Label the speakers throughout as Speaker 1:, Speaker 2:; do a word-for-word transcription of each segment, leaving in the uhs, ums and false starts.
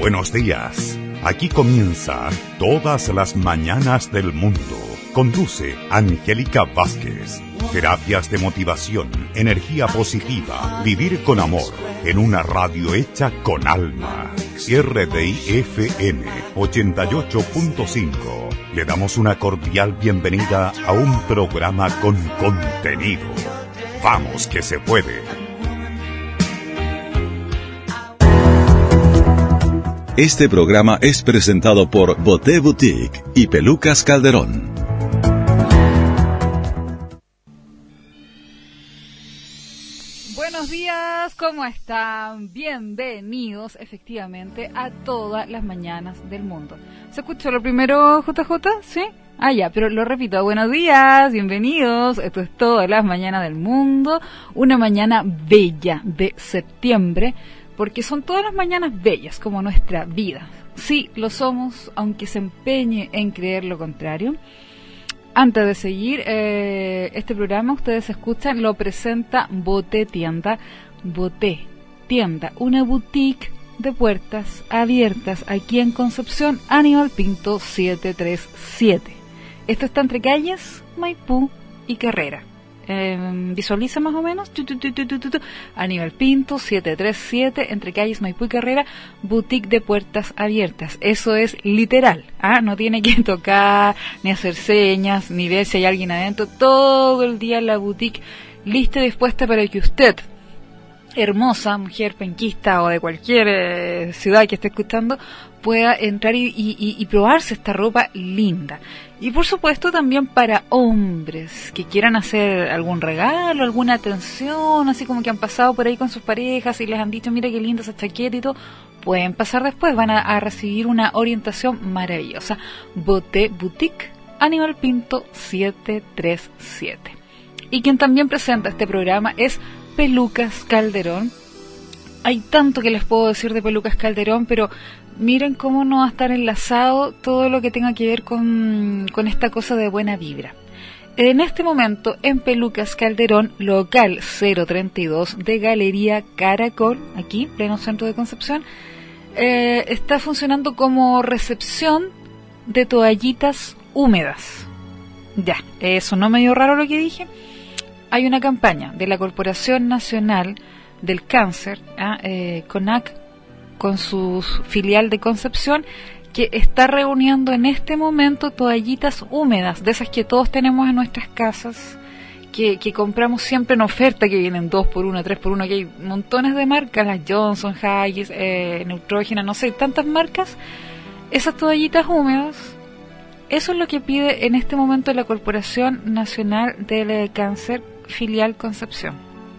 Speaker 1: Buenos días. Aquí comienza Todas las Mañanas del Mundo. Conduce Angélica Vázquez. Terapias de motivación, energía positiva, vivir con amor, en una radio hecha con alma. R D I F M ochenta y ocho punto cinco. Le damos una cordial bienvenida a un programa con contenido. Vamos que se puede.
Speaker 2: Este programa es presentado por Boté Boutique y Pelucas Calderón.
Speaker 3: Buenos días, ¿cómo están? Bienvenidos, efectivamente, a Todas las Mañanas del Mundo. ¿Se escuchó lo primero, J J? ¿Sí? Ah, ya, pero lo repito. Buenos días, bienvenidos. Esto es Todas las Mañanas del Mundo. Una mañana bella de septiembre, porque son todas las mañanas bellas, como nuestra vida. Sí, lo somos, aunque se empeñe en creer lo contrario. Antes de seguir, eh, este programa, ustedes escuchan, lo presenta Boté Tienda. Boté Tienda, una boutique de puertas abiertas aquí en Concepción, Aníbal Pinto setecientos treinta y siete. Esto está entre calles Maipú y Carrera. Eh, visualiza más o menos tu, tu, tu, tu, tu, tu. Aníbal Pinto setecientos treinta y siete, entre calles Maipú y Carrera, boutique de puertas abiertas. Eso es literal, ¿ah? No tiene que tocar ni hacer señas ni ver si hay alguien adentro. Todo el día la boutique lista y dispuesta para que usted, hermosa mujer penquista o de cualquier eh, ciudad que esté escuchando, pueda entrar y, y, y probarse esta ropa linda. Y por supuesto también para hombres que quieran hacer algún regalo, alguna atención, así como que han pasado por ahí con sus parejas y les han dicho, mira qué linda esa chaqueta y todo, pueden pasar después, van a, a recibir una orientación maravillosa. Boté Boutique, Aníbal Pinto setecientos treinta y siete. Y quien también presenta este programa es Pelucas Calderón. Hay tanto que les puedo decir de Pelucas Calderón, pero miren cómo no va a estar enlazado todo lo que tenga que ver con, con esta cosa de buena vibra. En este momento, en Pelucas Calderón, local cero treinta y dos de Galería Caracol, aquí, pleno centro de Concepción, eh, está funcionando como recepción de toallitas húmedas. Ya, eso no medio raro lo que dije. Hay una campaña de la Corporación Nacional del Cáncer, ¿ah? eh, CONAC, con su filial de Concepción, que está reuniendo en este momento toallitas húmedas, de esas que todos tenemos en nuestras casas, que, que compramos siempre en oferta, que vienen dos por uno, tres por uno, que hay montones de marcas, las Johnson, Huggies, eh, Neutrogena, no sé, tantas marcas. Esas toallitas húmedas, eso es lo que pide en este momento la Corporación Nacional del Cáncer, filial Concepción.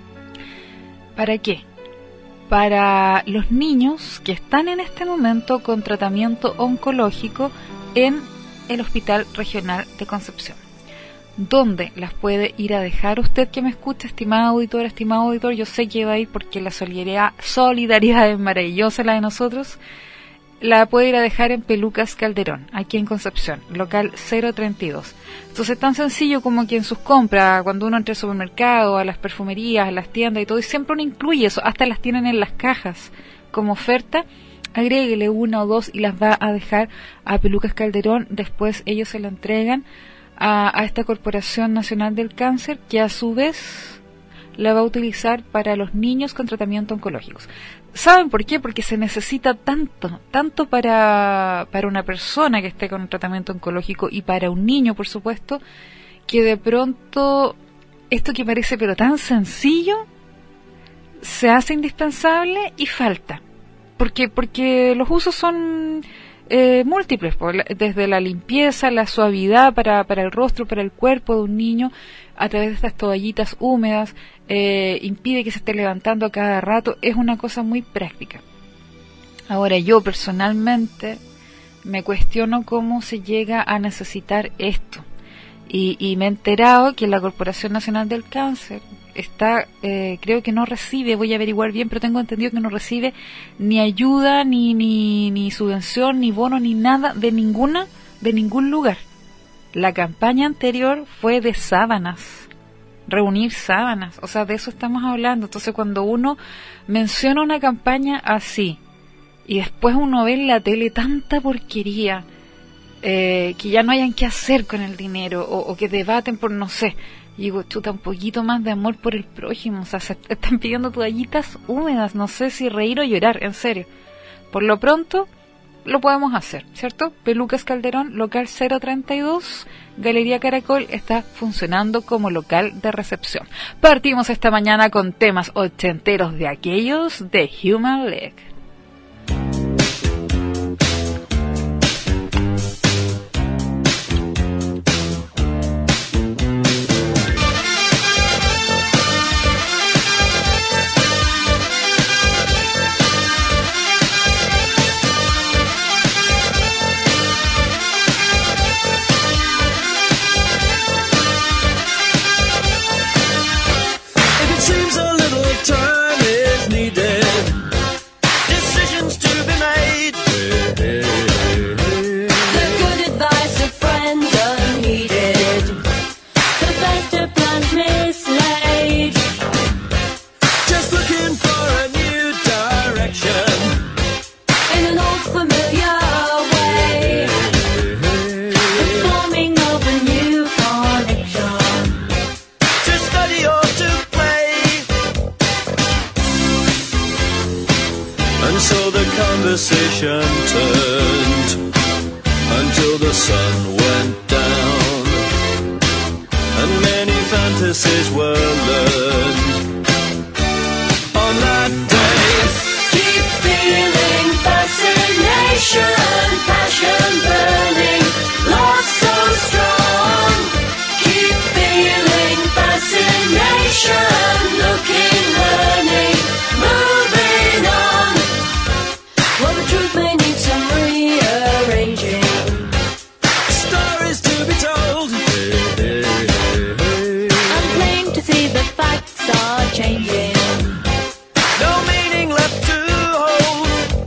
Speaker 3: ¿Para qué? Para los niños que están en este momento con tratamiento oncológico en el Hospital Regional de Concepción. ¿Dónde las puede ir a dejar usted que me escucha, estimado auditor, estimado auditor? Yo sé que va a ir porque la solidaridad, solidaridad es maravillosa, la de nosotros. La puede ir a dejar en Pelucas Calderón, aquí en Concepción, local cero treinta y dos. Entonces, tan sencillo como que en sus compras, cuando uno entra al supermercado, a las perfumerías, a las tiendas y todo, y siempre uno incluye eso, hasta las tienen en las cajas como oferta, agréguele una o dos y las va a dejar a Pelucas Calderón. Después ellos se la entregan a, a esta Corporación Nacional del Cáncer, que a su vez la va a utilizar para los niños con tratamiento oncológicos. ¿Saben por qué? Porque se necesita tanto, tanto para, para una persona que esté con un tratamiento oncológico y para un niño, por supuesto, que de pronto esto que parece pero tan sencillo se hace indispensable y falta. Porque, porque los usos son eh, múltiples, desde la limpieza, la suavidad para, para el rostro, para el cuerpo de un niño, a través de estas toallitas húmedas, eh, impide que se esté levantando a cada rato, es una cosa muy práctica. Ahora, yo personalmente me cuestiono cómo se llega a necesitar esto, y, y me he enterado que la Corporación Nacional del Cáncer está, eh, creo que no recibe, voy a averiguar bien, pero tengo entendido que no recibe ni ayuda, ni, ni, ni subvención, ni bono, ni nada de ninguna, de ningún lugar. La campaña anterior fue de sábanas, reunir sábanas, o sea, de eso estamos hablando. Entonces, cuando uno menciona una campaña así, y después uno ve en la tele tanta porquería, eh, que ya no hayan qué hacer con el dinero, o, o que debaten por no sé. Y digo, chuta, un poquito más de amor por el prójimo. O sea, se están pidiendo toallitas húmedas, no sé si reír o llorar, en serio. Por lo pronto, lo podemos hacer, ¿cierto? Pelucas Calderón, local cero treinta y dos, Galería Caracol, está funcionando como local de recepción. Partimos esta mañana con temas ochenteros de aquellos de Human League.
Speaker 4: Conversation turned until the sun went down, and many fantasies were learned on that day. Keep feeling fascination, passion burning, love so strong. Keep feeling fascination, looking, learning, moving on. Well, the truth may need some rearranging, stories to be told, and plain to see the facts are changing, no meaning left to hold.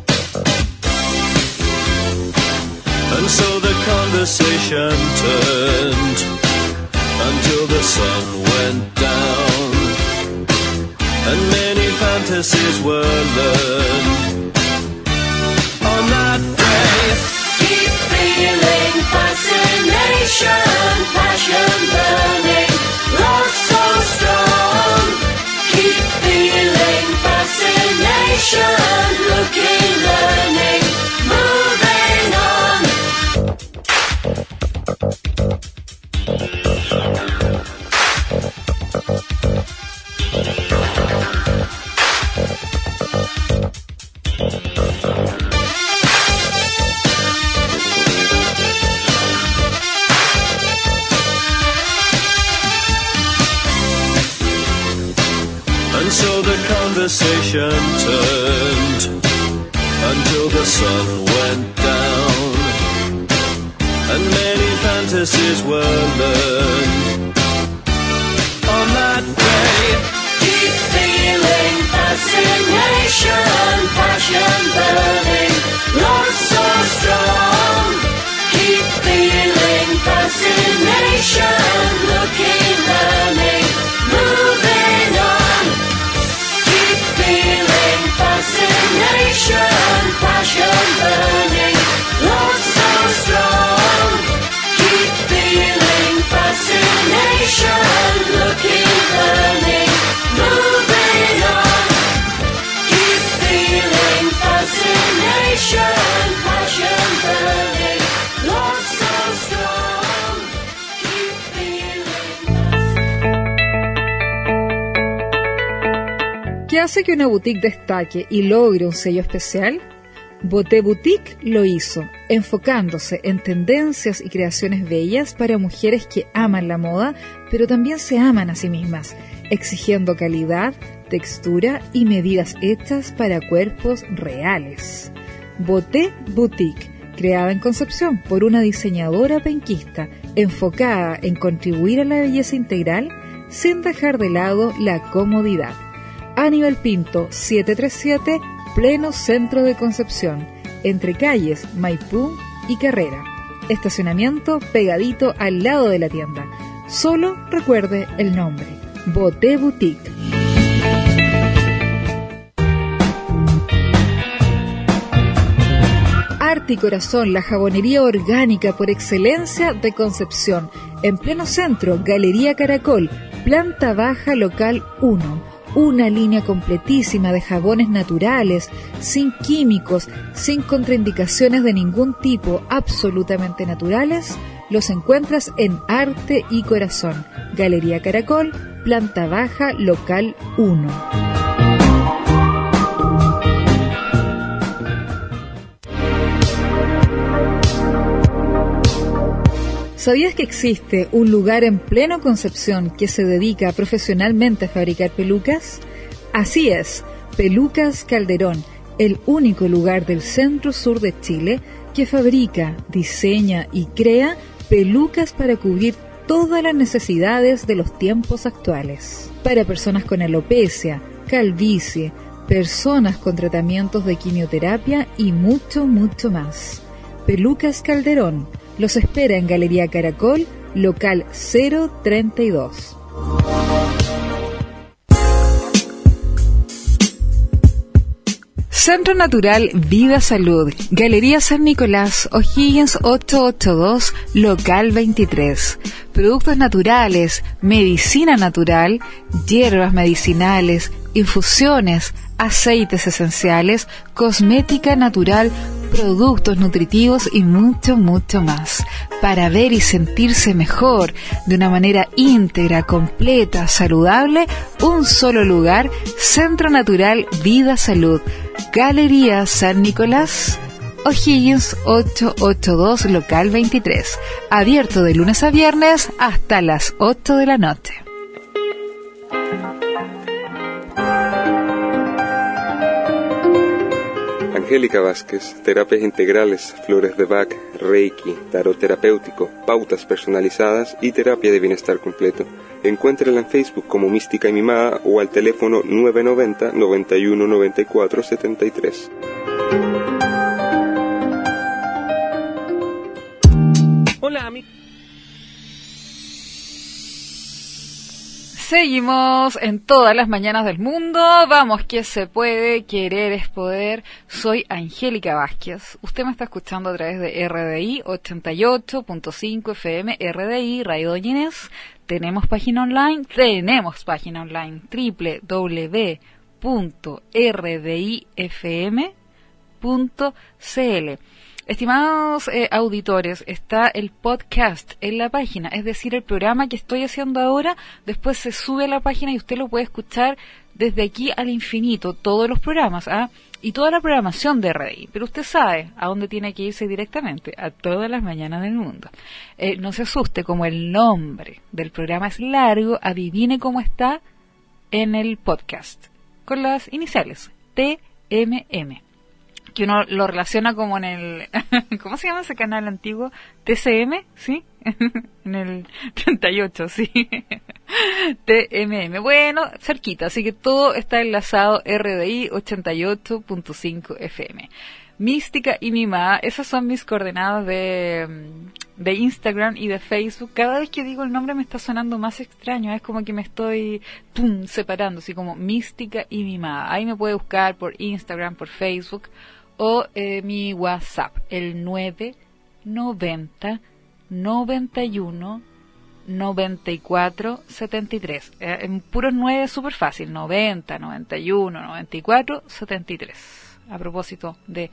Speaker 4: And so the conversation turned until the sun went down, and many fantasies were learned on that day. Keep feeling fascination, passion burning, love so strong. Keep feeling fascination, looking, learning, moving on. And so the conversation turned until the sun went down, and many fantasies were learned on that day. Keep feeling fascination, passion burning, love so strong. Keep feeling fascination, looking, learning, moving on. Keep feeling fascination, passion burning, love so strong. Keep feeling fascination, looking, learning, moving on. Keep feeling fascination, passion burning, love so strong. Keep feeling.
Speaker 3: ¿Qué hace que una boutique destaque y logre un sello especial? Boté Boutique lo hizo, enfocándose en tendencias y creaciones bellas para mujeres que aman la moda, pero también se aman a sí mismas, exigiendo calidad, textura y medidas hechas para cuerpos reales. Boté Boutique, creada en Concepción por una diseñadora penquista, enfocada en contribuir a la belleza integral sin dejar de lado la comodidad. Aníbal Pinto, setecientos treinta y siete, pleno centro de Concepción, entre calles Maipú y Carrera. Estacionamiento pegadito al lado de la tienda. Solo recuerde el nombre, Boté Boutique. Mente y Corazón, la jabonería orgánica por excelencia de Concepción. En pleno centro, Galería Caracol, planta baja, local uno. Una línea completísima de jabones naturales, sin químicos, sin contraindicaciones de ningún tipo, absolutamente naturales. Los encuentras en Arte y Corazón. Galería Caracol, planta baja, local uno. ¿Sabías que existe un lugar en pleno Concepción que se dedica profesionalmente a fabricar pelucas? Así es, Pelucas Calderón, el único lugar del centro-sur de Chile que fabrica, diseña y crea pelucas para cubrir todas las necesidades de los tiempos actuales. Para personas con alopecia, calvicie, personas con tratamientos de quimioterapia y mucho, mucho más. Pelucas Calderón los espera en Galería Caracol, local cero treinta y dos. Centro Natural Vida Salud, Galería San Nicolás, O'Higgins ochocientos ochenta y dos, local veintitrés. Productos naturales, medicina natural, hierbas medicinales, infusiones, aceites esenciales, cosmética natural, productos nutritivos y mucho, mucho más. Para ver y sentirse mejor, de una manera íntegra, completa, saludable, un solo lugar, Centro Natural Vida Salud, Galería San Nicolás, O'Higgins ochocientos ochenta y dos, local veintitrés. Abierto de lunes a viernes hasta las ocho de la noche.
Speaker 5: Angélica Vázquez, terapias integrales, flores de Bach, Reiki, tarot terapéutico, pautas personalizadas y terapia de bienestar completo. Encuéntrala en Facebook como Mística y Mimada o al teléfono nueve noventa, noventa y uno, noventa y cuatro, setenta y tres.
Speaker 6: Hola, amigo.
Speaker 3: Seguimos en todas las mañanas del mundo. Vamos que se puede, querer es poder. Soy Angélica Vázquez. Usted me está escuchando a través de R D I ochenta y ocho punto cinco F M, R D I, Radio Doña Inés. Tenemos página online, tenemos página online, doble u doble u doble u punto r d i f m punto c l. Estimados eh, auditores, está el podcast en la página, es decir, el programa que estoy haciendo ahora, después se sube a la página y usted lo puede escuchar desde aquí al infinito, todos los programas, ¿ah? Y toda la programación de R D I, pero usted sabe a dónde tiene que irse directamente, a todas las mañanas del mundo. Eh, no se asuste, como el nombre del programa es largo, adivine cómo está en el podcast, con las iniciales, T M M. Que uno lo relaciona como en el, ¿cómo se llama ese canal antiguo? T C M, ¿sí? En el treinta y ocho, sí. T M M, bueno, cerquita, así que todo está enlazado, R D I ochenta y ocho punto cinco F M. Mística y Mimada, esas son mis coordenadas de, de Instagram y de Facebook. Cada vez que digo el nombre me está sonando más extraño, es como que me estoy pum, separando, así como Mística y Mimada. Ahí me puede buscar por Instagram, por Facebook, o eh, mi WhatsApp, el nueve noventa, noventa y uno, noventa y cuatro, setenta y tres. Eh, en puros nueve es súper fácil, noventa, noventa y uno, noventa y cuatro, setenta y tres. A propósito de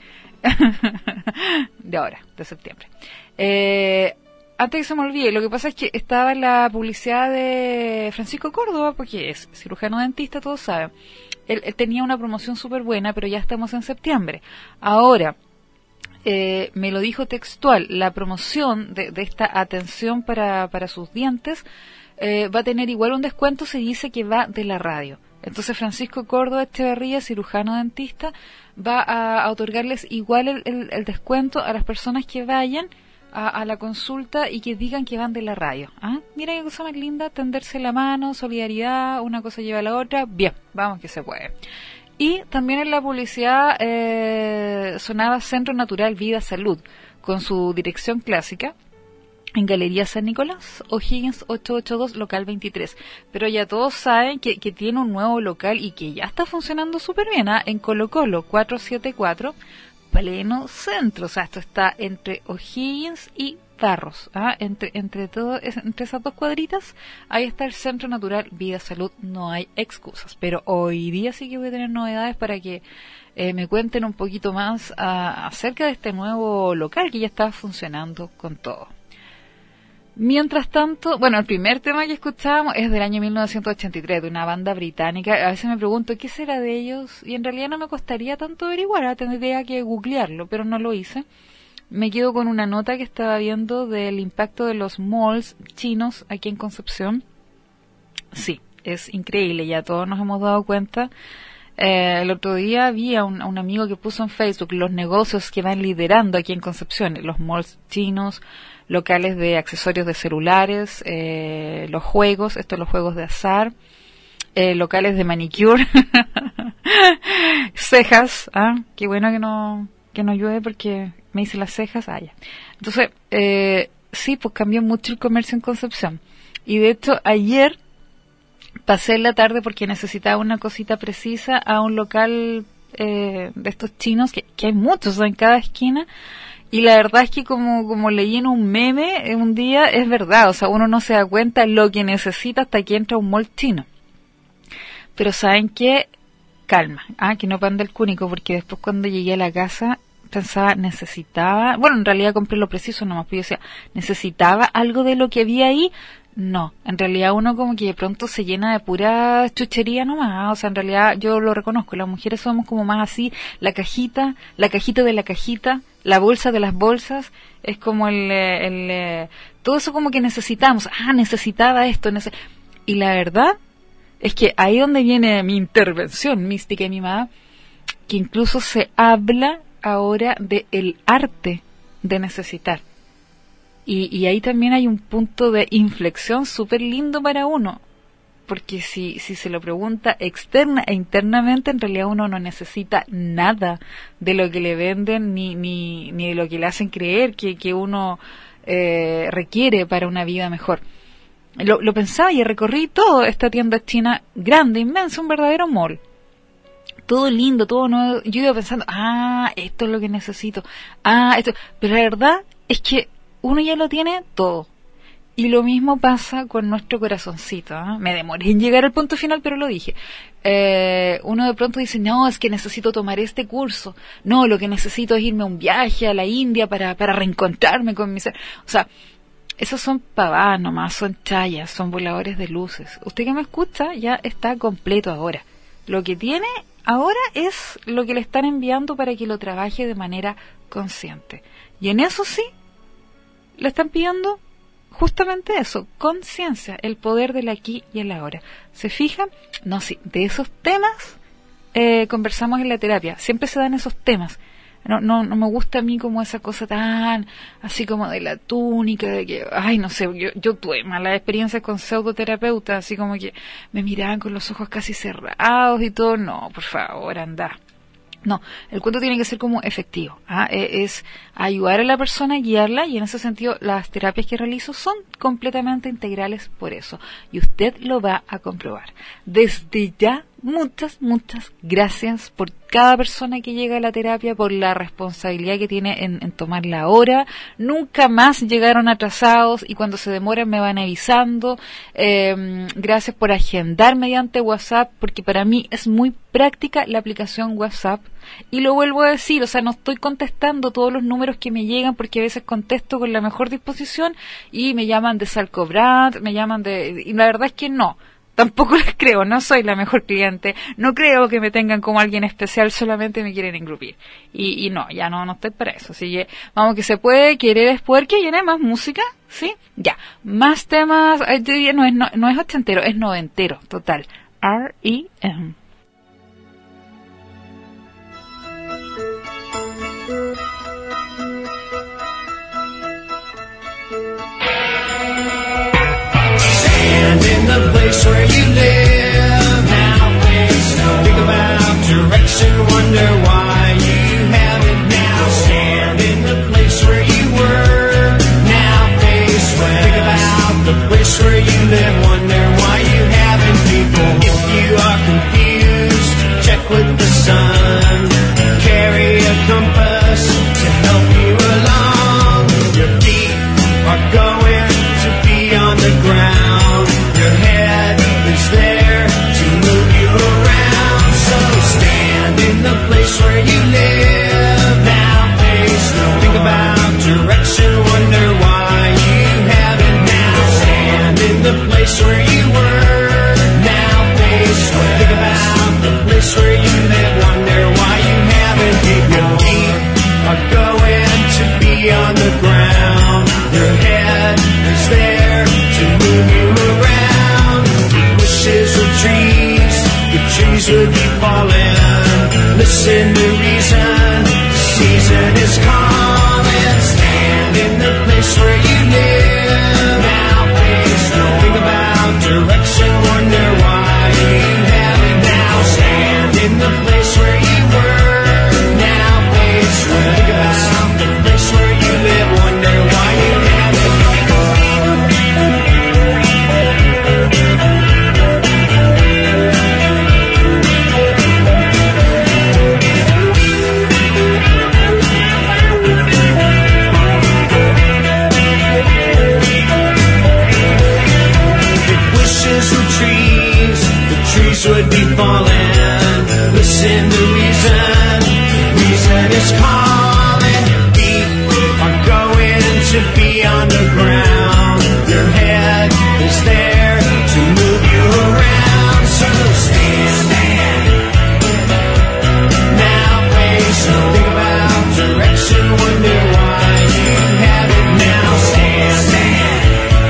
Speaker 3: de ahora, de septiembre. Eh, antes que se me olvide, lo que pasa es que estaba la publicidad de Francisco Córdoba, porque es cirujano dentista, todos saben. Él, él tenía una promoción súper buena, pero ya estamos en septiembre. Ahora, eh, me lo dijo textual, la promoción de, de esta atención para, para sus dientes eh, va a tener igual un descuento, se dice que va de la radio. Entonces Francisco Córdoba Echeverría, cirujano dentista, va a, a otorgarles igual el, el, el descuento a las personas que vayan a, a la consulta y que digan que van de la radio. ¿Ah? Mira qué cosa más linda, tenderse la mano, solidaridad, una cosa lleva a la otra. Bien, vamos que se puede. Y también en la publicidad eh, sonaba Centro Natural Vida Salud, con su dirección clásica, en Galería San Nicolás, O'Higgins ochocientos ochenta y dos, local veintitrés. Pero ya todos saben que, que tiene un nuevo local y que ya está funcionando súper bien, ¿eh? En Colo Colo, cuatrocientos setenta y cuatro, pleno centro, o sea, esto está entre O'Higgins y Barros, ¿ah? entre entre todo entre esas dos cuadritas, ahí está el Centro Natural Vida Salud, no hay excusas. Pero hoy día sí que voy a tener novedades para que eh, me cuenten un poquito más a, acerca de este nuevo local que ya está funcionando con todo. Mientras tanto, bueno, el primer tema que escuchábamos es del año mil novecientos ochenta y tres, de una banda británica. A veces me pregunto qué será de ellos, y en realidad no me costaría tanto averiguar, ¿eh? Tendría que googlearlo, pero no lo hice. Me quedo con una nota que estaba viendo del impacto de los malls chinos aquí en Concepción. Sí, es increíble, ya todos nos hemos dado cuenta. Eh, el otro día vi a un, a un amigo que puso en Facebook los negocios que van liderando aquí en Concepción, los malls chinos, locales de accesorios de celulares, eh, los juegos, estos los juegos de azar, eh, locales de manicure, cejas, ah, qué bueno que no que no llueve porque me hice las cejas, ah, ya. Entonces, eh, sí, pues cambió mucho el comercio en Concepción. Y de hecho, ayer pasé en la tarde porque necesitaba una cosita precisa a un local eh, de estos chinos, que, que hay muchos, ¿no?, en cada esquina. Y la verdad es que como, como leí en un meme un día, es verdad, o sea, uno no se da cuenta lo que necesita hasta que entra a un mall chino. Pero ¿saben qué? Calma, ah, que no panda el cúnico, porque después cuando llegué a la casa pensaba, necesitaba, bueno, en realidad compré lo preciso nomás, pero yo decía, ¿necesitaba algo de lo que había ahí? No, en realidad uno como que de pronto se llena de pura chuchería nomás, o sea, en realidad yo lo reconozco, las mujeres somos como más así, la cajita, la cajita de la cajita, la bolsa de las bolsas, es como el, el, el todo eso como que necesitamos, ah, necesitaba esto, neces- y la verdad es que ahí donde viene mi intervención mística y mimada, que incluso se habla ahora de el arte de necesitar. Y, y ahí también hay un punto de inflexión súper lindo para uno, porque si, si se lo pregunta externa e internamente, en realidad uno no necesita nada de lo que le venden ni, ni, ni de lo que le hacen creer que, que uno eh, requiere para una vida mejor. Lo, lo pensaba y recorrí toda esta tienda china grande, inmensa, un verdadero mall. Todo lindo, todo nuevo. Yo iba pensando, ah, esto es lo que necesito. Ah, esto. Pero la verdad es que uno ya lo tiene todo. Y lo mismo pasa con nuestro corazoncito, ¿eh? Me demoré en llegar al punto final, pero lo dije. Eh, uno de pronto dice, no, es que necesito tomar este curso. No, lo que necesito es irme a un viaje a la India para, para reencontrarme con mi ser. O sea, esos son pavadas nomás, son chayas, son voladores de luces. Usted que me escucha ya está completo ahora. Lo que tiene ahora es lo que le están enviando para que lo trabaje de manera consciente. Y en eso sí, le están pidiendo justamente eso, conciencia, el poder del aquí y el ahora. ¿Se fijan? No, sí, de esos temas eh, conversamos en la terapia. Siempre se dan esos temas. No, no, no me gusta a mí como esa cosa tan así como de la túnica, de que, ay, no sé, yo, yo tuve malas experiencias con pseudoterapeutas, así como que me miraban con los ojos casi cerrados y todo. No, por favor, anda. No, el cuento tiene que ser como efectivo, ¿ah? Es ayudar a la persona, guiarla, y en ese sentido las terapias que realizo son completamente integrales por eso, y usted lo va a comprobar. Desde ya, muchas, muchas gracias por cada persona que llega a la terapia, por la responsabilidad que tiene en, en tomarla ahora. Nunca más llegaron atrasados, y cuando se demoran me van avisando. Eh, gracias por agendar mediante WhatsApp, porque para mí es muy práctica la aplicación WhatsApp. Y lo vuelvo a decir, o sea, no estoy contestando todos los números que me llegan, porque a veces contesto con la mejor disposición y me llaman de Salcobrand, me llaman de... y la verdad es que no. Tampoco les creo, no soy la mejor cliente, no creo que me tengan como alguien especial, solamente me quieren engrupir. Y, y no, ya no, no estoy para eso. Así que, vamos, que se puede, querer es poder, que viene más música, ¿sí? Ya, más temas, yo diría, no es, no, no es ochentero, es noventero, total. R E M
Speaker 7: In the place where you live, now face no. Think about direction, wonder why you haven't now. Stand in the place where you were, now face west. Think about the place where you live, wonder why you haven't people. If you are confused, listen to reason. Season is calling. Stand in the place where you live. Now face no. Think about direction. Wonder why you have it now. Stand in the place where you were. Now face where. Think about the place where you live. Wonder why you have it. Would be falling. Listen to reason. Reason is calling. Feet are going to be on the ground. Your head is there to move you around. So stand, stand. Now face no. Think about direction. Wonder why you have it now. Stand, stand.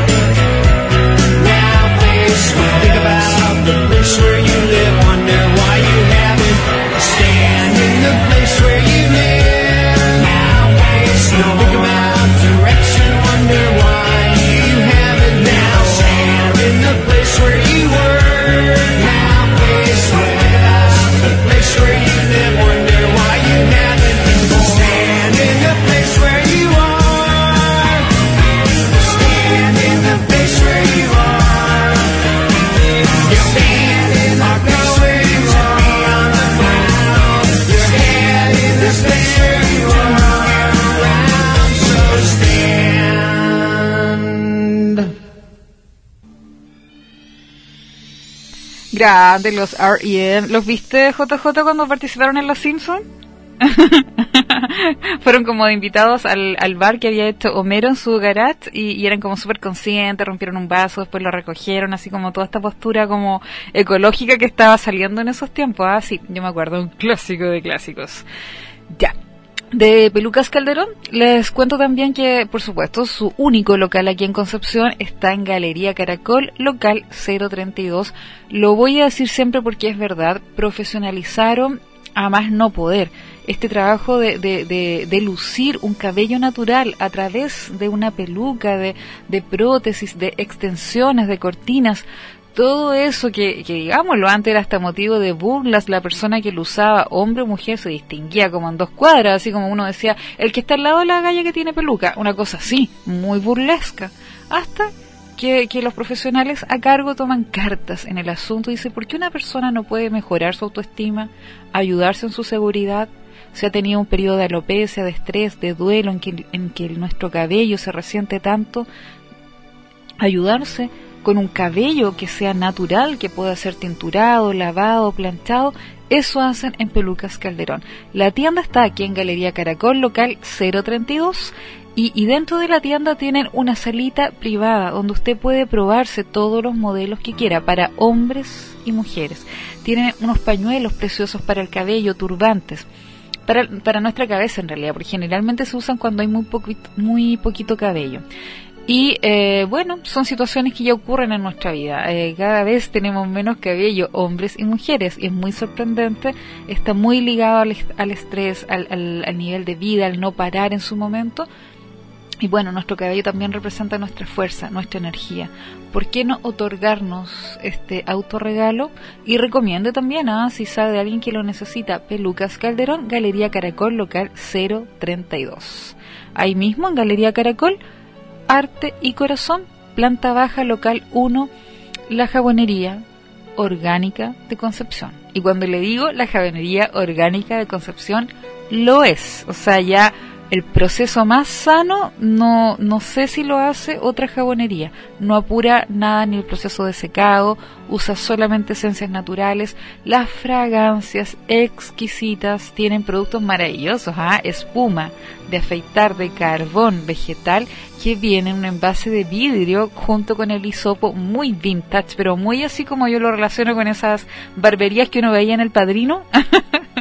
Speaker 7: Now face no. Think about the place where you live, wonder why you haven't. Stand in the place where you live. Now face no. Think about direction, wonder why you haven't. Now stand in the place where you were. Now face without the place where you live, wonder why you haven't. Stand in the place where you are. Stand in the place where you are. You stand in the place where you are on the ground. Your head in the place where you are around. So stand.
Speaker 3: Grande los R E M. ¿Los viste, J J, cuando participaron en Los Simpsons? Fueron como de invitados al, al bar que había hecho Homero en su garage y, y eran como súper conscientes, rompieron un vaso, después lo recogieron, así como toda esta postura como ecológica que estaba saliendo en esos tiempos. Ah, sí, yo me acuerdo, un clásico de clásicos. Ya. De Pelucas Calderón, les cuento también que, por supuesto, su único local aquí en Concepción está en Galería Caracol, local cero treinta y dos. Lo voy a decir siempre porque es verdad, profesionalizaron a más no poder este trabajo de, de, de, de lucir un cabello natural a través de una peluca, de, de prótesis, de extensiones, de cortinas. Todo eso que, que digámoslo, antes era hasta motivo de burlas. La persona que lo usaba, hombre o mujer, se distinguía como en dos cuadras, así como uno decía, el que está al lado de la galla que tiene peluca, una cosa así, muy burlesca, hasta que, que los profesionales a cargo toman cartas en el asunto y dicen, ¿por qué una persona no puede mejorar su autoestima, ayudarse en su seguridad? Si ha tenido un periodo de alopecia, de estrés, de duelo, en que, en que nuestro cabello se resiente tanto, ayudarse con un cabello que sea natural, que pueda ser tinturado, lavado, planchado. Eso hacen en Pelucas Calderón. La tienda está aquí en Galería Caracol, local cero treinta y dos, y, y dentro de la tienda tienen una salita privada donde usted puede probarse todos los modelos que quiera para hombres y mujeres. Tienen unos pañuelos preciosos para el cabello, turbantes, para, para nuestra cabeza en realidad, porque generalmente se usan cuando hay muy poquito, muy poquito cabello. Y eh, bueno, son situaciones que ya ocurren en nuestra vida. Eh, cada vez tenemos menos cabello, hombres y mujeres, y es muy sorprendente. Está muy ligado al, al estrés, al, al, al nivel de vida, al no parar en su momento. Y bueno, nuestro cabello también representa nuestra fuerza, nuestra energía. ¿Por qué no otorgarnos este autorregalo? Y recomiende también, ¿ah? si sabe de alguien que lo necesita, Pelucas Calderón, Galería Caracol, local cero treinta y dos. Ahí mismo, en Galería Caracol, Arte y Corazón, planta baja, local uno, la jabonería orgánica de Concepción. Y cuando le digo la jabonería orgánica de Concepción, lo es. O sea, ya el proceso más sano, no, no sé si lo hace otra jabonería. No apura nada ni el proceso de secado, usa solamente esencias naturales. Las fragancias exquisitas, tienen productos maravillosos, ¿ah? Espuma de afeitar de carbón vegetal que viene en un envase de vidrio junto con el hisopo, muy vintage, pero muy así como yo lo relaciono con esas barberías que uno veía en El Padrino.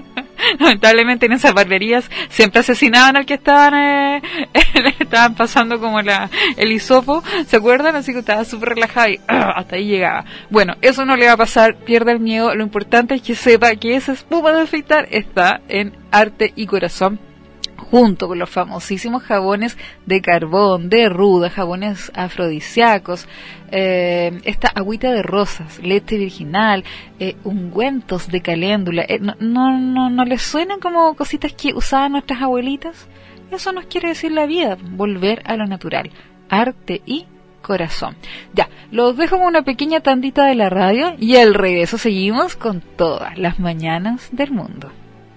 Speaker 3: lamentablemente en esas barberías siempre asesinaban al que estaban eh, le estaban pasando como la el hisopo, ¿se acuerdan? Así que estaba súper relajado y uh, hasta ahí llegaba. Bueno, eso no le va a pasar, pierda el miedo. Lo importante es que sepa que esa espuma de afeitar está en Arte y Corazón, junto con los famosísimos jabones de carbón, de ruda, jabones afrodisíacos, eh, esta agüita de rosas, leche virginal, eh, ungüentos de caléndula. Eh, no, no, no, ¿No les suenan como cositas que usaban nuestras abuelitas? Eso nos quiere decir la vida, volver a lo natural. Arte y Corazón. Ya, los dejo con una pequeña tandita de la radio y al regreso seguimos con todas las mañanas del mundo.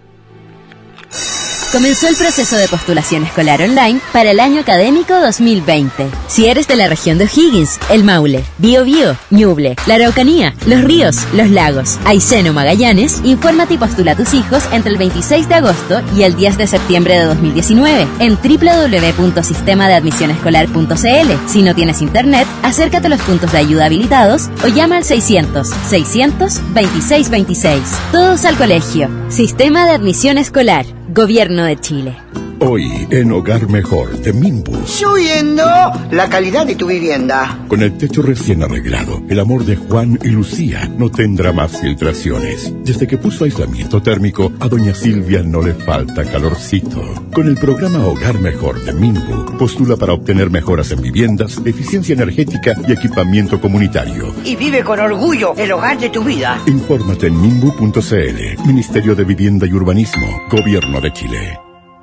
Speaker 8: Comenzó el proceso de postulación escolar online para el año académico dos mil veinte. Si eres de la región de O'Higgins, El Maule, Biobío, Ñuble, la Araucanía, Los Ríos, Los Lagos, Aysén o Magallanes, infórmate y postula a tus hijos entre el veintiséis de agosto y el diez de septiembre de dos mil diecinueve en doble u doble u doble u punto sistema de admisión escolar punto c l. Si no tienes internet, acércate a los puntos de ayuda habilitados o llama al seiscientos, seiscientos, veintiséis veintiséis. Todos al colegio. Sistema de admisión escolar. Gobierno de Chile.
Speaker 9: Hoy en Hogar Mejor de Minbu.
Speaker 10: Subiendo la calidad de tu vivienda.
Speaker 9: Con el techo recién arreglado, el amor de Juan y Lucía no tendrá más filtraciones. Desde que puso aislamiento térmico, a doña Silvia no le falta calorcito. Con el programa Hogar Mejor de Minbu, postula para obtener mejoras en viviendas, eficiencia energética y equipamiento comunitario.
Speaker 10: Y vive con orgullo el hogar de tu vida.
Speaker 9: Infórmate en minbu punto c l. Ministerio de Vivienda y Urbanismo, Gobierno de Chile.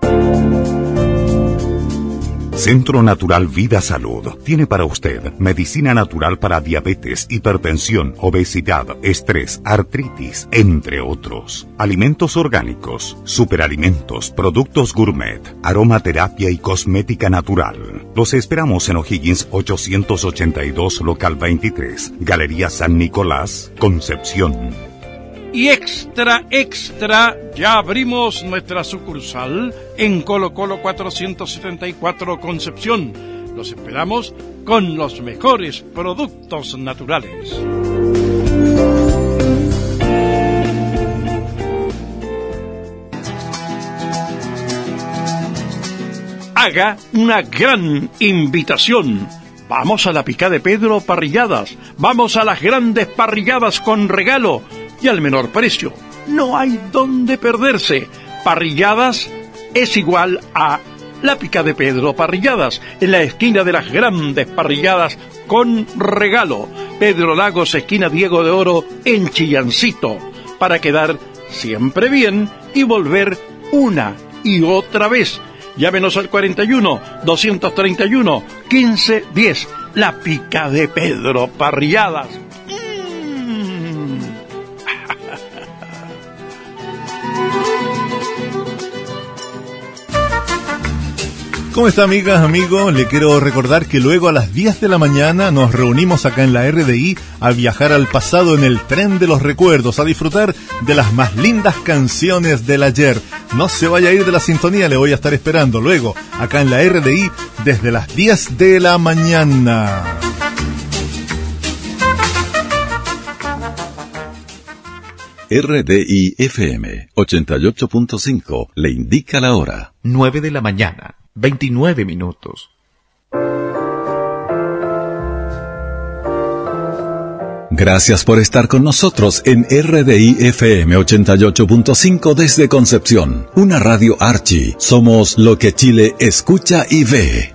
Speaker 1: Centro Natural Vida Salud tiene para usted medicina natural para diabetes, hipertensión, obesidad, estrés, artritis, entre otros. Alimentos orgánicos, superalimentos, productos gourmet, aromaterapia y cosmética natural. Los esperamos en O'Higgins ochocientos ochenta y dos, local veintitrés, Galería San Nicolás, Concepción.
Speaker 11: Y extra, extra, ya abrimos nuestra sucursal en Colo Colo cuatrocientos setenta y cuatro Concepción. Los esperamos con los mejores productos naturales. Haga una gran invitación. Vamos a la Pica de Pedro Parrilladas. Vamos a las grandes parrilladas con regalo y al menor precio. No hay dónde perderse. Parrilladas es igual a la Pica de Pedro Parrilladas, en la esquina de las grandes parrilladas con regalo. Pedro Lagos, esquina Diego de Oro, en Chillancito, para quedar siempre bien y volver una y otra vez. Llámenos al cuarenta y uno, doscientos treinta y uno, quince diez. La Pica de Pedro Parrilladas.
Speaker 12: ¿Cómo está, amigas, amigos? Le quiero recordar que luego a las diez de la mañana nos reunimos acá en la R D I a viajar al pasado en el tren de los recuerdos, a disfrutar de las más lindas canciones del ayer. No se vaya a ir de la sintonía, le voy a estar esperando luego acá en la R D I desde las diez de la mañana.
Speaker 2: R D I F M ochenta y ocho punto cinco le indica la hora.
Speaker 13: nueve de la mañana, veintinueve minutos.
Speaker 2: Gracias por estar con nosotros en R D I F M ochenta y ocho punto cinco desde Concepción, una radio Archie. Somos lo que Chile escucha y ve.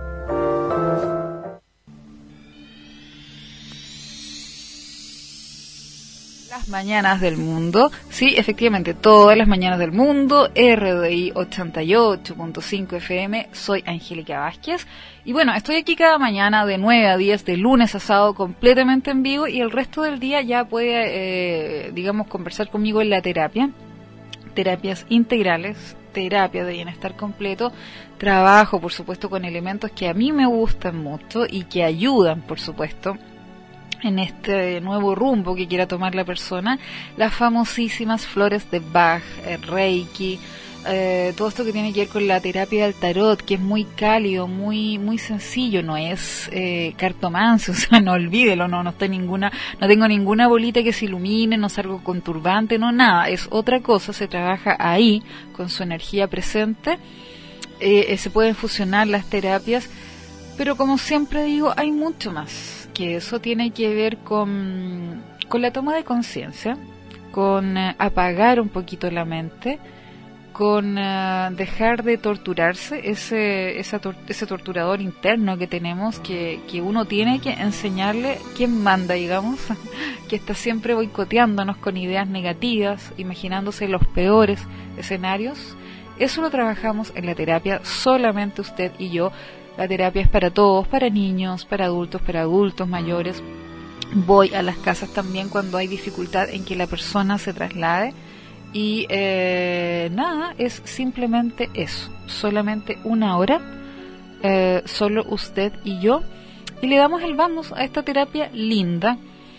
Speaker 3: Mañanas del mundo, sí, efectivamente, todas las mañanas del mundo, R D I ochenta y ocho punto cinco F M, soy Angélica Vázquez, y bueno, estoy aquí cada mañana de nueve a diez, de lunes a sábado, completamente en vivo, y el resto del día ya puede, eh, digamos, conversar conmigo en la terapia, terapias integrales, terapia de bienestar completo, trabajo, por supuesto, con elementos que a mí me gustan mucho y que ayudan, por supuesto, en este nuevo rumbo que quiera tomar la persona, las famosísimas flores de Bach, el Reiki, eh, todo esto que tiene que ver con la terapia del tarot, que es muy cálido, muy muy sencillo, no es eh, cartomancia, o sea, no olvídelo, no no estoy ninguna, no tengo ninguna bolita que se ilumine, no salgo con turbante, no nada, es otra cosa, se trabaja ahí con su energía presente, eh, eh, se pueden fusionar las terapias, pero como siempre digo, hay mucho más, que eso tiene que ver con, con la toma de conciencia, con eh, apagar un poquito la mente, con uh, dejar de torturarse, ese esa tor- ese torturador interno que tenemos, que, que uno tiene que enseñarle quién manda, digamos, que está siempre boicoteándonos con ideas negativas, imaginándose los peores escenarios. Eso lo trabajamos en la terapia, solamente usted y yo. La terapia es para todos, para niños, para adultos, para adultos mayores. Voy a las casas también cuando hay dificultad en que la persona se traslade. Y eh, nada, es simplemente eso, solamente una hora, eh, solo usted y yo, y le damos el vamos a esta terapia linda.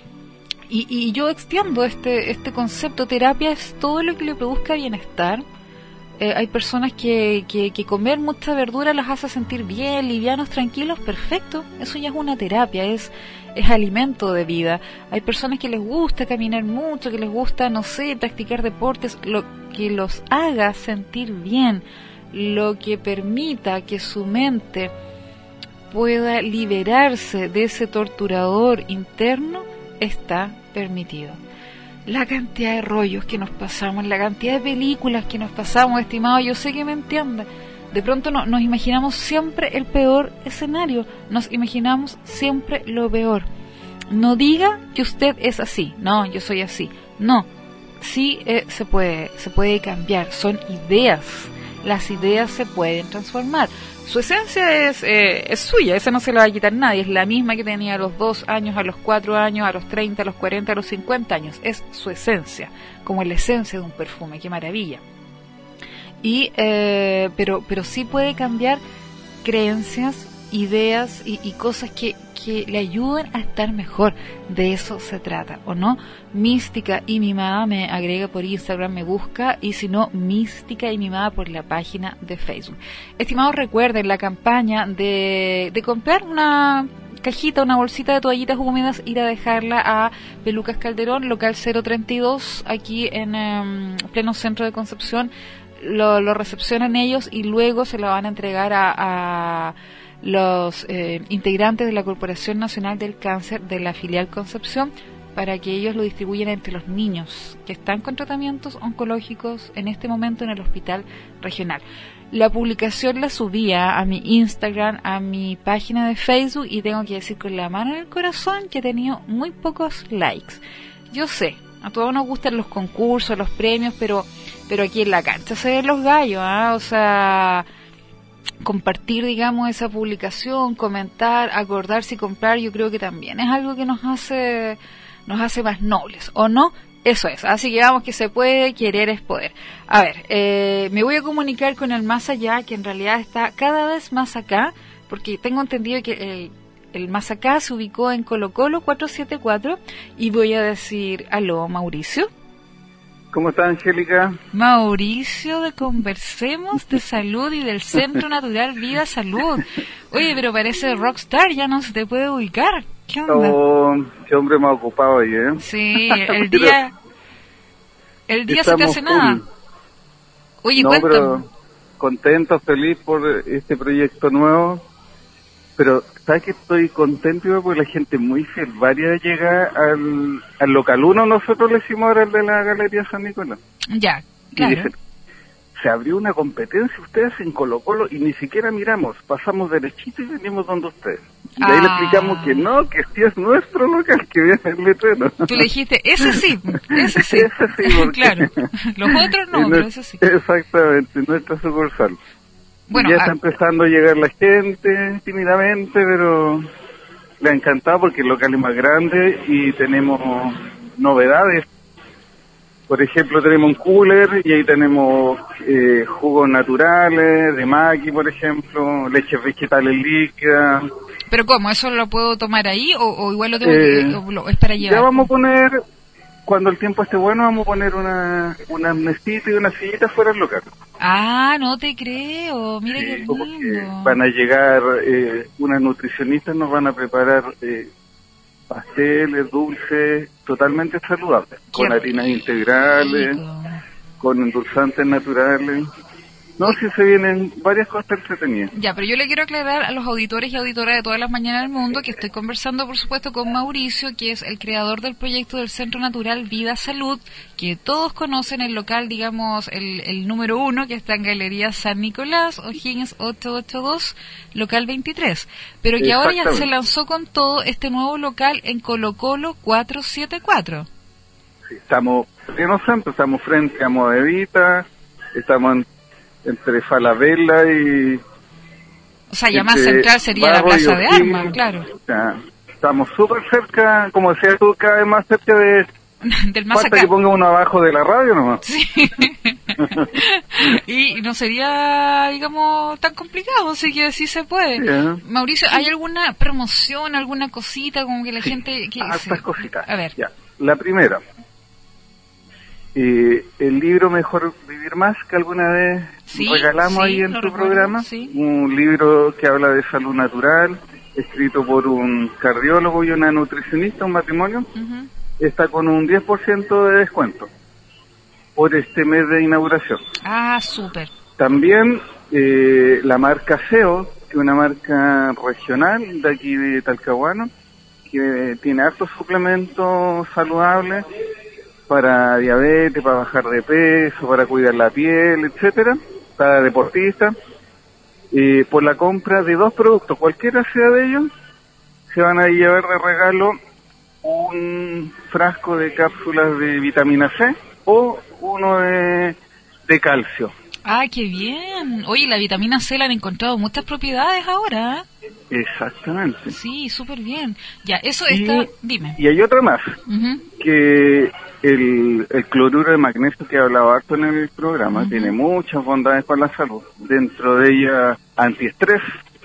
Speaker 3: Y, y yo extiendo este este concepto, terapia es todo lo que le produzca bienestar. Eh, hay personas que, que, que comer mucha verdura las hace sentir bien, livianos, tranquilos, perfecto, eso ya es una terapia, es es alimento de vida. Hay personas que les gusta caminar mucho, que les gusta, no sé, practicar deportes, lo que los haga sentir bien, lo que permita que su mente pueda liberarse de ese torturador interno, está permitido. La cantidad de rollos que nos pasamos, la cantidad de películas que nos pasamos, estimado, yo sé que me entiende. De pronto no, nos imaginamos siempre el peor escenario, nos imaginamos siempre lo peor. No diga que usted es así, no, yo soy así, no, sí eh, se puede, se puede cambiar, son ideas, las ideas se pueden transformar. Su esencia es, eh, es suya, esa no se la va a quitar nadie, es la misma que tenía a los dos años, a los cuatro años, a los treinta, a los cuarenta, a los cincuenta años, es su esencia, como la esencia de un perfume, qué maravilla. Y eh, pero pero sí puede cambiar creencias, ideas y, y cosas que, que le ayuden a estar mejor. De eso se trata, ¿o no? Mística y Mimada me agrega por Instagram, me busca, y si no, Mística y Mimada por la página de Facebook. Estimados, recuerden la campaña de, de comprar una cajita, una bolsita de toallitas húmedas, ir a dejarla a Pelucas Calderón, local cero treinta y dos, aquí en um, pleno centro de Concepción. Lo, lo recepcionan ellos y luego se lo van a entregar a, a los eh, integrantes de la Corporación Nacional del Cáncer de la filial Concepción, para que ellos lo distribuyan entre los niños que están con tratamientos oncológicos en este momento en el hospital regional. La publicación la subía a mi Instagram, a mi página de Facebook, y tengo que decir con la mano en el corazón que he tenido muy pocos likes. Yo sé, a todos nos gustan los concursos, los premios, pero pero aquí en la cancha se ven los gallos, ¿eh? O sea, compartir, digamos, esa publicación, comentar, acordarse y comprar, yo creo que también es algo que nos hace nos hace más nobles, ¿o no? Eso es, así que vamos, que se puede, querer es poder. A ver, eh, me voy a comunicar con el más allá, que en realidad está cada vez más acá, porque tengo entendido que el, el más acá se ubicó en Colo Colo cuatrocientos setenta y cuatro, y voy a decir, aló, Mauricio.
Speaker 14: ¿Cómo está, Angélica?
Speaker 3: Mauricio de Conversemos de Salud y del Centro Natural Vida Salud. Oye, pero parece rockstar, ya no se te puede ubicar. ¿Qué onda?
Speaker 14: Oh, qué hombre más ocupado hoy, ¿eh?
Speaker 3: Sí, el día... el día se te hace
Speaker 14: full.
Speaker 3: nada. Oye,
Speaker 14: no,
Speaker 3: cuéntame.
Speaker 14: pero contento, feliz por este proyecto nuevo. Pero, ¿sabes que estoy contento? Porque la gente muy fiel. Varias llega al, al local uno, nosotros le hicimos ahora el de la Galería San Nicolás.
Speaker 3: Ya,
Speaker 14: claro. Y dicen, se abrió una competencia ustedes en Colo Colo y ni siquiera miramos, pasamos derechito y venimos donde ustedes. Y
Speaker 3: ah.
Speaker 14: ahí le explicamos que no, que sí es nuestro local, que viene el letrero.
Speaker 3: Tú le dijiste, ese sí, ese sí.
Speaker 14: Ese sí, porque...
Speaker 3: claro, los otros no, pero ese sí.
Speaker 14: Exactamente, nuestra sucursal. Bueno, ya está a... empezando a llegar la gente tímidamente, pero le ha encantado porque el local es más grande y tenemos novedades. Por ejemplo, tenemos un cooler y ahí tenemos eh, jugos naturales, de maqui, por ejemplo, leches vegetales líquidas.
Speaker 3: ¿Pero cómo? ¿Eso lo puedo tomar ahí o, o igual lo tengo
Speaker 14: eh,
Speaker 3: que, o lo, es para llevar?
Speaker 14: Ya vamos a poner cuando el tiempo esté bueno, vamos a poner una, una mesita y una sillita fuera del local.
Speaker 3: Ah, no te creo. Mira
Speaker 14: Sí,
Speaker 3: qué
Speaker 14: porque
Speaker 3: lindo.
Speaker 14: van a llegar eh, unas nutricionistas, nos van a preparar eh, pasteles, dulces, totalmente saludables, con harinas integrales, con endulzantes naturales. No, si se vienen varias cosas entretenidas.
Speaker 3: Ya, pero yo le quiero aclarar a los auditores y auditoras de todas las mañanas del mundo que estoy conversando, por supuesto, con Mauricio, que es el creador del proyecto del Centro Natural Vida Salud, que todos conocen el local, digamos, el, el número uno, que está en Galería San Nicolás, O'Higgins ochocientos ochenta y dos, local veintitrés. Pero que ahora ya se lanzó con todo este nuevo local en Colo Colo cuatrocientos setenta y cuatro.
Speaker 14: Sí, estamos en los centros, estamos frente a Moedita, estamos en entre Falabella y...
Speaker 3: O sea, ya más central sería la Plaza de Armas, claro.
Speaker 14: Ya, estamos súper cerca, como decías tú, cada vez más cerca de...
Speaker 3: Del más
Speaker 14: Falta
Speaker 3: acá.
Speaker 14: que ponga uno abajo de la radio nomás.
Speaker 3: Sí. Y no sería, digamos, tan complicado, así que sí se puede.
Speaker 14: Yeah.
Speaker 3: Mauricio, ¿hay alguna promoción, alguna cosita como que la
Speaker 14: Sí,
Speaker 3: gente... Que
Speaker 14: hartas
Speaker 3: se...
Speaker 14: cositas.
Speaker 3: A ver.
Speaker 14: Ya. La primera, eh, el libro Mejor Vivir Más, que alguna vez
Speaker 3: Sí,
Speaker 14: regalamos
Speaker 3: sí,
Speaker 14: ahí en
Speaker 3: lo
Speaker 14: tu
Speaker 3: recuerdo,
Speaker 14: programa,
Speaker 3: sí.
Speaker 14: un libro que habla de salud natural, escrito por un cardiólogo y una nutricionista, un matrimonio,
Speaker 3: Ujú.
Speaker 14: está con un diez por ciento de descuento por este mes de inauguración.
Speaker 3: Ah, súper.
Speaker 14: También eh, la marca S E O, que es una marca regional de aquí de Talcahuano, que tiene hartos suplementos saludables para diabetes, para bajar de peso, para cuidar la piel, etcétera, para deportistas. Eh, por la compra de dos productos, cualquiera sea de ellos, se van a llevar de regalo un frasco de cápsulas de vitamina C o uno de, de calcio.
Speaker 3: Ah, qué bien. Oye, la vitamina C la han encontrado muchas propiedades ahora, ¿eh?
Speaker 14: Exactamente.
Speaker 3: Sí, súper bien. Ya, eso
Speaker 14: Y-
Speaker 3: está... Dime.
Speaker 14: Y hay otra más,
Speaker 3: Ujú.
Speaker 14: que el, el cloruro de magnesio que he hablado harto en el programa,
Speaker 3: Ujú.
Speaker 14: tiene muchas bondades para la salud. Dentro de ella, antiestrés.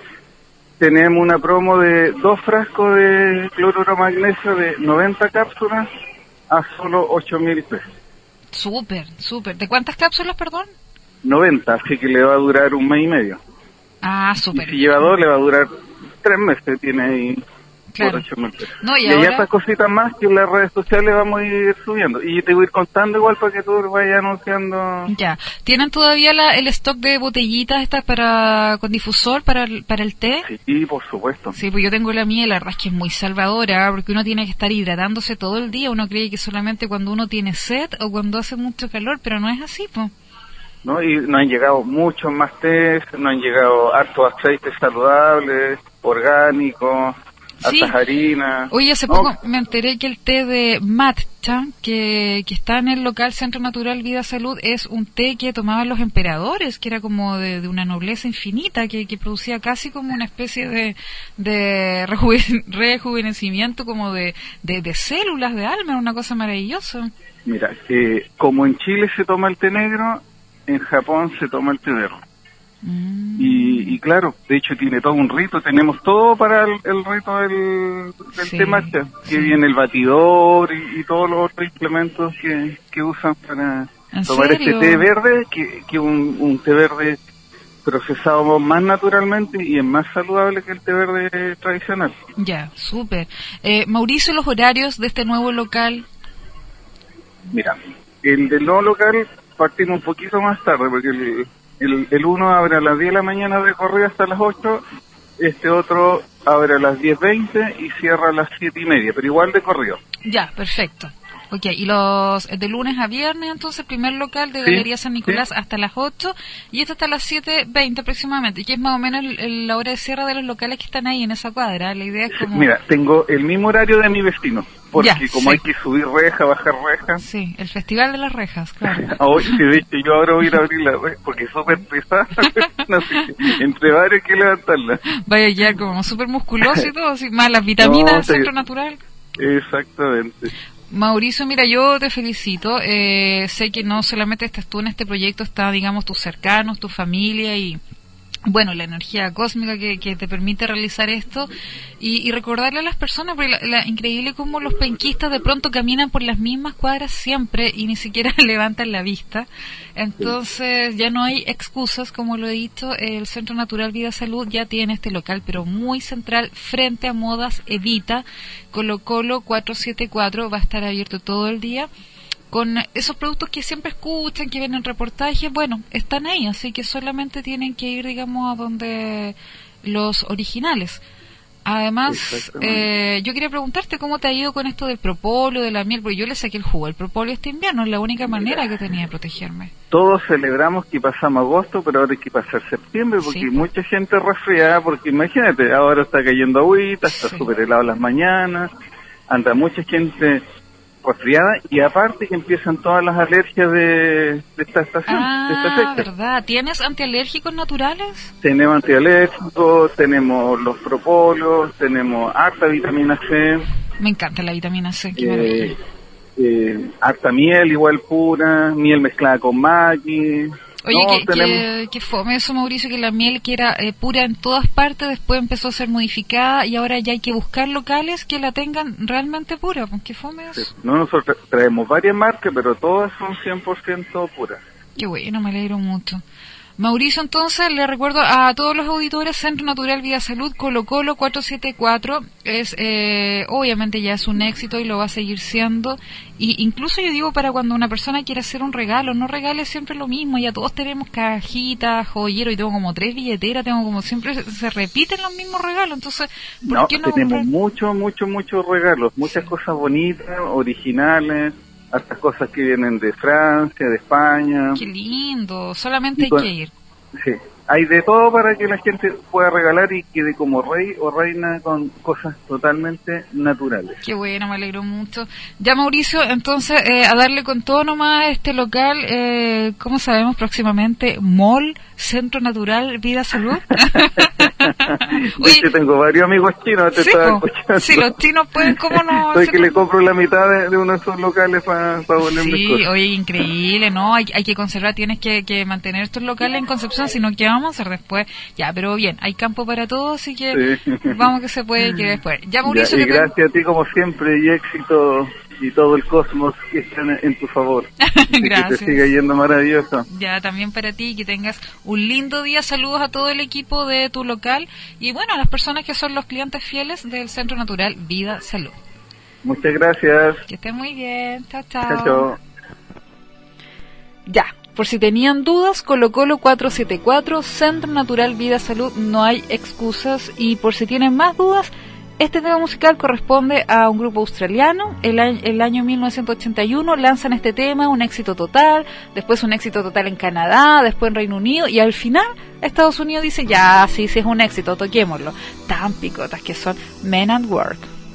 Speaker 14: Tenemos una promo de dos frascos de cloruro de magnesio de noventa cápsulas a solo ocho mil pesos.
Speaker 3: Súper, súper. ¿De cuántas cápsulas, perdón?
Speaker 14: noventa, así que le va a durar un mes y medio.
Speaker 3: Ah,
Speaker 14: Y
Speaker 3: súper.
Speaker 14: si lleva dos, le va a durar tres meses, tiene ahí
Speaker 3: Claro.
Speaker 14: por ocho mil pesos.
Speaker 3: No, y
Speaker 14: y hay
Speaker 3: ahora-
Speaker 14: estas cositas más que en las redes sociales vamos a ir subiendo. Y te voy a ir contando igual para que tú vayas anunciando.
Speaker 3: Ya. ¿Tienen todavía la, el stock de botellitas estas para con difusor para el, para el té?
Speaker 14: Sí, por supuesto.
Speaker 3: Sí, pues yo tengo la mía y la verdad es que es muy salvadora porque uno tiene que estar hidratándose todo el día. Uno cree que solamente cuando uno tiene sed o cuando hace mucho calor, pero no es así, pues.
Speaker 14: ¿No? Y nos han llegado muchos más tés, nos han llegado hartos aceites saludables, orgánicos,
Speaker 3: Sí.
Speaker 14: hartas harinas.
Speaker 3: Oye, hace
Speaker 14: ¿no?
Speaker 3: poco me enteré que el té de matcha, que, que está en el local Centro Natural Vida Salud, es un té que tomaban los emperadores, que era como de, de una nobleza infinita, que, que producía casi como una especie de, de rejuve- rejuvenecimiento como de, de, de células de alma, una cosa maravillosa.
Speaker 14: Mira, eh, como en Chile se toma el té negro, en Japón se toma el té verde.
Speaker 3: Mm.
Speaker 14: Y, y claro, de hecho tiene todo un rito, tenemos todo para el, el rito del, del
Speaker 3: Sí,
Speaker 14: té matcha, que
Speaker 3: sí.
Speaker 14: viene el batidor y, y todos los otros implementos que, que usan para
Speaker 3: ¿En
Speaker 14: tomar
Speaker 3: serio?
Speaker 14: este té verde, que, que un, un té verde procesado más naturalmente y es más saludable que el té verde tradicional.
Speaker 3: Ya, súper. Eh, Mauricio, los horarios de este nuevo local.
Speaker 14: Mira, el del nuevo local partimos un poquito más tarde, porque el, el, el uno abre a las diez de la mañana de correo hasta las ocho, este otro abre a las diez veinte y cierra a las siete y media, pero igual de correo.
Speaker 3: Ya, perfecto. Ok, y los de lunes a viernes, entonces, el primer local de
Speaker 14: Sí,
Speaker 3: Galería San Nicolás
Speaker 14: sí.
Speaker 3: hasta las ocho y este hasta las siete veinte aproximadamente, que es más o menos el- el- la hora de cierre de los locales que están ahí en esa cuadra. La idea es como...
Speaker 14: Mira, tengo el mismo horario de mi vecino, porque
Speaker 3: Ya,
Speaker 14: como
Speaker 3: sí.
Speaker 14: hay que subir reja, bajar reja,
Speaker 3: Sí, el Festival de las Rejas, claro.
Speaker 14: hoy sí, de hecho yo ahora voy a ir a abrir la reja, porque es súper pesada, no sé, entre varios hay que levantarla.
Speaker 3: Vaya ya como súper musculoso y todo, así, más las vitaminas
Speaker 14: No,
Speaker 3: del
Speaker 14: te-
Speaker 3: Centro Natural.
Speaker 14: Exactamente.
Speaker 3: Mauricio, mira, yo te felicito. Eh, sé que no solamente estás tú en este proyecto, está, digamos, tus cercanos, tu familia y, bueno, la energía cósmica que, que te permite realizar esto y, y recordarle a las personas, porque la, la, increíble cómo los penquistas de pronto caminan por las mismas cuadras siempre y ni siquiera levantan la vista. Entonces ya no hay excusas, como lo he dicho, el Centro Natural Vida Salud ya tiene este local, pero muy central, frente a Modas Evita, Colo Colo cuatrocientos setenta y cuatro, va a estar abierto todo el día. Con esos productos que siempre escuchan, que ven en reportajes, bueno, están ahí, así que solamente tienen que ir, digamos, a donde los originales. Además, eh, yo quería preguntarte cómo te ha ido con esto del propóleo, de la miel, porque yo le saqué el jugo. El propóleo este invierno es la única manera que tenía de protegerme.
Speaker 14: Todos celebramos que pasamos agosto, pero ahora hay que pasar septiembre, porque sí, mucha gente resfriada, porque imagínate, ahora está cayendo agüita, está súper sí. helado las mañanas, anda mucha gente resfriada, y aparte que empiezan todas las alergias de, de esta estación,
Speaker 3: ah,
Speaker 14: de esta fecha.
Speaker 3: ¿Verdad? ¿Tienes antialérgicos naturales?
Speaker 14: Tenemos antialérgicos, tenemos los propóleos, tenemos harta vitamina C.
Speaker 3: Me encanta la vitamina C, qué
Speaker 14: eh,
Speaker 3: maravilla.
Speaker 14: Eh, harta miel igual pura, miel mezclada con maqui.
Speaker 3: Oye,
Speaker 14: no,
Speaker 3: que,
Speaker 14: tenemos...
Speaker 3: que, que fome eso, Mauricio, que la miel que era eh, pura en todas partes, después empezó a ser modificada y ahora ya hay que buscar locales que la tengan realmente pura. ¿Qué fome eso?
Speaker 14: Sí. No, nosotros traemos varias marcas, pero todas son cien por ciento puras.
Speaker 3: Qué bueno, me alegro mucho. Mauricio, entonces, le recuerdo a todos los auditores, Centro Natural Vida Salud, Colo Colo cuatrocientos setenta y cuatro, es, eh, obviamente ya es un éxito y lo va a seguir siendo, y incluso yo digo para cuando una persona quiere hacer un regalo, no regale siempre lo mismo, ya todos tenemos cajitas, joyeros, y tengo como tres billeteras, tengo como siempre, se, se repiten los mismos regalos, entonces, ¿por
Speaker 14: no,
Speaker 3: qué no
Speaker 14: tenemos
Speaker 3: comprar?
Speaker 14: muchos, muchos, muchos regalos, muchas cosas bonitas, originales, hasta cosas que vienen de Francia, de España.
Speaker 3: Qué lindo, solamente hay
Speaker 14: con,
Speaker 3: que ir.
Speaker 14: Sí, hay de todo para que la gente pueda regalar y quede como rey o reina con cosas totalmente naturales.
Speaker 3: Qué bueno, me alegro mucho. Ya, Mauricio, entonces, eh, a darle con todo nomás a este local, eh, ¿cómo sabemos próximamente? Mall, Centro Natural Vida Salud.
Speaker 14: Oye, yo tengo varios amigos chinos, te
Speaker 3: sí,
Speaker 14: estaba escuchando.
Speaker 3: Si los chinos pueden, ¿cómo no?
Speaker 14: Soy que le compro la mitad de, de uno de esos locales para pa poner
Speaker 3: sí,
Speaker 14: mis cosas.
Speaker 3: Sí, oye, increíble, ¿no? Hay, hay que conservar, tienes que, que mantener estos locales en Concepción, sino que vamos a hacer después. Ya, pero bien, hay campo para todos, así que sí. Vamos que se puede que después. Ya, Mauricio.
Speaker 14: Ya, y
Speaker 3: que
Speaker 14: gracias
Speaker 3: te...
Speaker 14: a ti como siempre, y éxito y todo el cosmos que está en, en tu favor.
Speaker 3: Gracias.
Speaker 14: Que te siga yendo maravilloso.
Speaker 3: Ya, también para ti, que tengas un lindo día. Saludos a todo el equipo de tu local y bueno, a las personas que son los clientes fieles del Centro Natural Vida Salud.
Speaker 14: Muchas gracias.
Speaker 3: Que estén muy bien. Chao, chao.
Speaker 14: Chao, chao.
Speaker 3: Ya, por si tenían dudas, Colo Colo cuatrocientos setenta y cuatro, Centro Natural Vida Salud, no hay excusas. Y por si tienen más dudas, este tema musical corresponde a un grupo australiano. El año, el año mil novecientos ochenta y uno lanzan este tema, un éxito total, después un éxito total en Canadá, después en Reino Unido, y al final Estados Unidos dice, ya, sí, sí es un éxito, toquémoslo. Tan picotas que son Men at Work.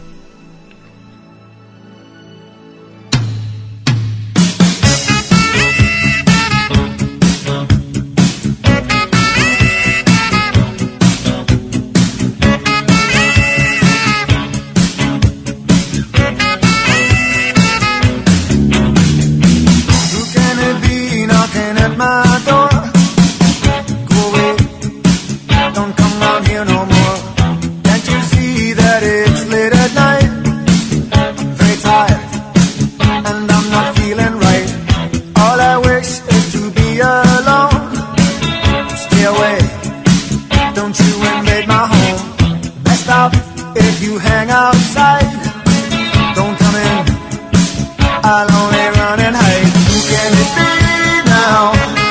Speaker 7: My door, go away, don't come round here no more. Can't you see that it's late at night? I'm very tired, and I'm not feeling right. All I wish is to be alone. Stay away, don't you invade my home. Best off if you hang outside. Don't come in, I'll only run and hide. Who can it be now?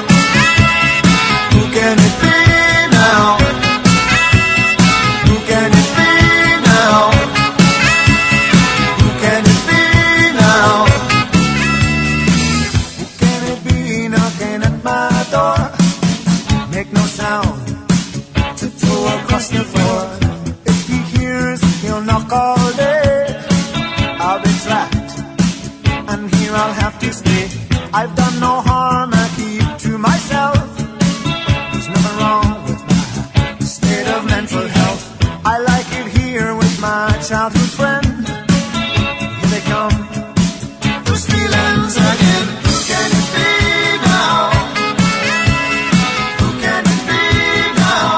Speaker 7: Across the floor. If he hears, he'll knock all day. I'll be trapped, and here I'll have to stay. I've done no harm, I keep to myself. There's nothing wrong with my state of mental health. I like it here with my childhood friend. Here they come, those feelings again. Who can it be now? Who can it be now?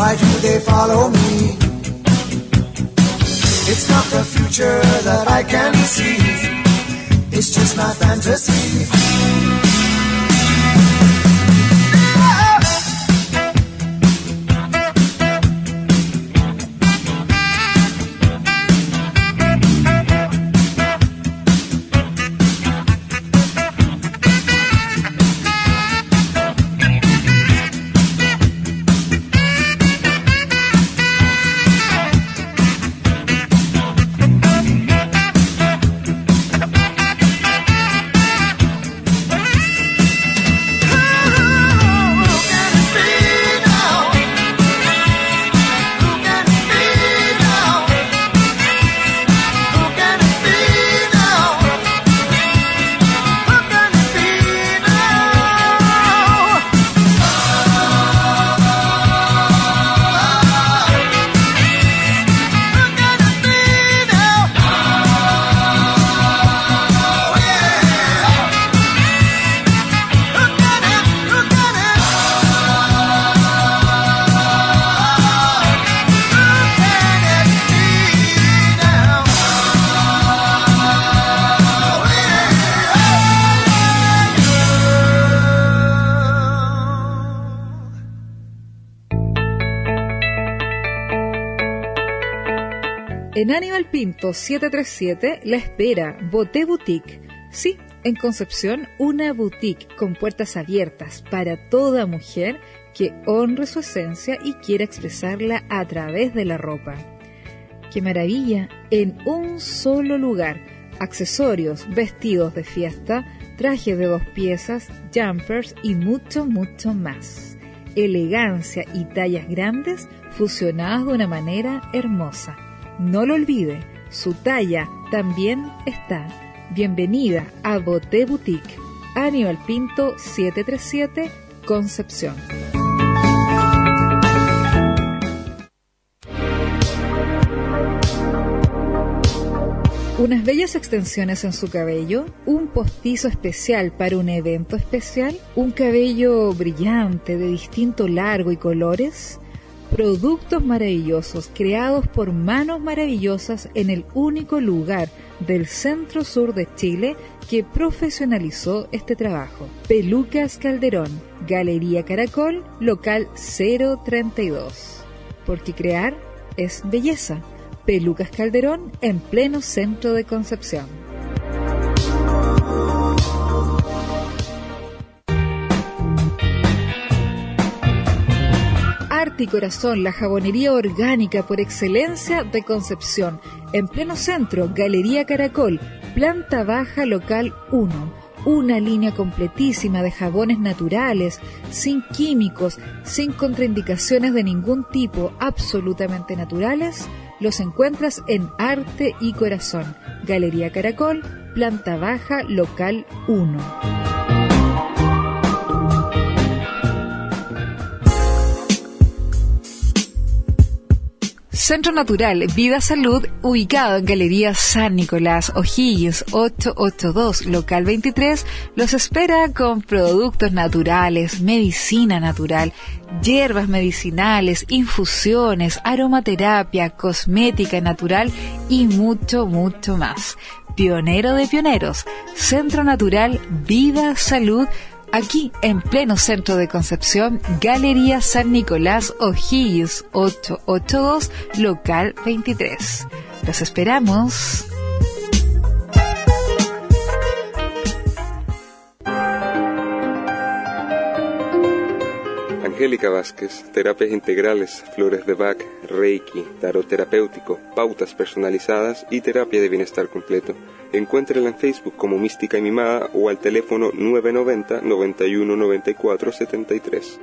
Speaker 15: why do they follow me? It's not the future that I can see, it's just my fantasy.
Speaker 3: En Aníbal Pinto setecientos treinta y siete la espera Boté Boutique. Sí, en Concepción, una boutique con puertas abiertas para toda mujer que honre su esencia y quiera expresarla a través de la ropa. ¡Qué maravilla! En un solo lugar. Accesorios, vestidos de fiesta, trajes de dos piezas, jumpers y mucho, mucho más. Elegancia y tallas grandes fusionadas de una manera hermosa. No lo olvide, su talla también está. Bienvenida a Boté Boutique, Aníbal Pinto setecientos treinta y siete, Concepción. Unas bellas extensiones en su cabello, un postizo especial para un evento especial, un cabello brillante de distinto largo y colores. Productos maravillosos creados por manos maravillosas en el único lugar del centro sur de Chile que profesionalizó este trabajo. Pelucas Calderón, Galería Caracol, local cero treinta y dos. Porque crear es belleza. Pelucas Calderón en pleno centro de Concepción. Arte y Corazón, la jabonería orgánica por excelencia de Concepción. En pleno centro, Galería Caracol, planta baja, local uno. Una línea completísima de jabones naturales, sin químicos, sin contraindicaciones de ningún tipo, absolutamente naturales. Los encuentras en Arte y Corazón, Galería Caracol, planta baja, local uno. Centro Natural Vida Salud, ubicado en Galería San Nicolás, O'Higgins ochocientos ochenta y dos, local veintitrés, los espera con productos naturales, medicina natural, hierbas medicinales, infusiones, aromaterapia, cosmética natural y mucho, mucho más. Pionero de pioneros, Centro Natural Vida Salud, aquí en pleno centro de Concepción, Galería San Nicolás, O'Higgins ochocientos ochenta y dos, local veintitrés. Los esperamos.
Speaker 5: Angélica Vázquez, terapias integrales, flores de Bach, Reiki, tarot terapéutico, pautas personalizadas y terapia de bienestar completo. Encuéntrela en Facebook como Mística y Mimada o al teléfono nueve noventa, noventa y uno, noventa y cuatro, setenta y tres.